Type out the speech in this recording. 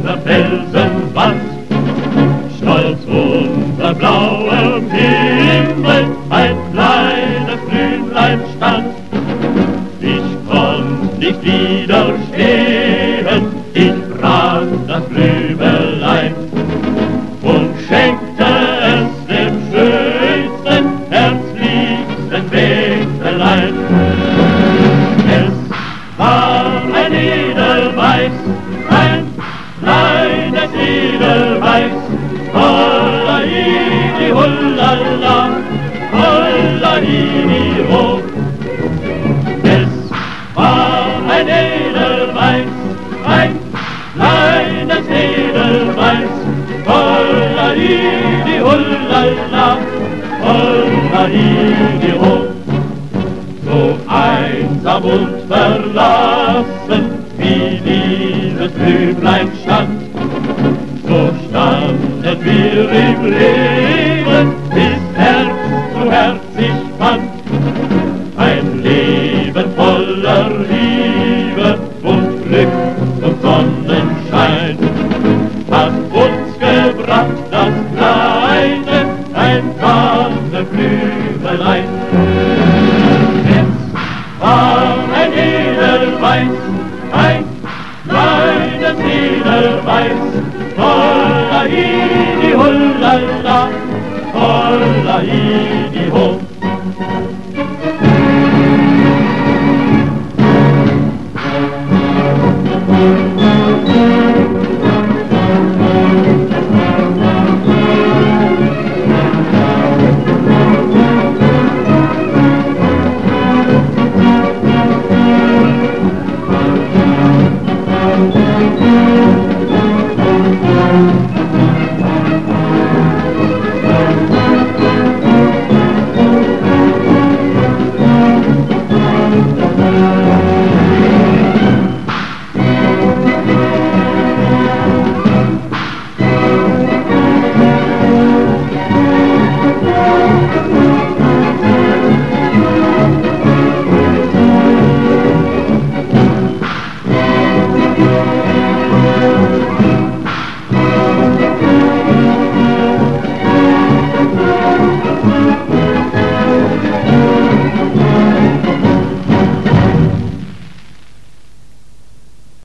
der Felsenwand. Stolz unter blauem Himmel ein kleines Blümlein stand. Ich konnt nicht widerstehen, ich brach das Blümelein und schenkte es dem schönsten, herzlichsten Mägdelein. Es war ein Edelweiß, ein kleines Edelweiß, hollaidi, hullala, hollaidi, ho. Es war ein Edelweiß, ein kleines Edelweiß, hollaidi, hullala, hollaidi, ho. So einsam und verlassen, wie dieses Blümlein stand, so standen wir im Leben, bis Herz zu Herz sich fand. Ein Leben voller Liebe und Glück und Sonnenschein hat uns gebracht, das kleine, einfache Blümelein. Es war ein Edelweiß, ein kleines Edelweiß, hollaidi, hullala, hollaidi, ho.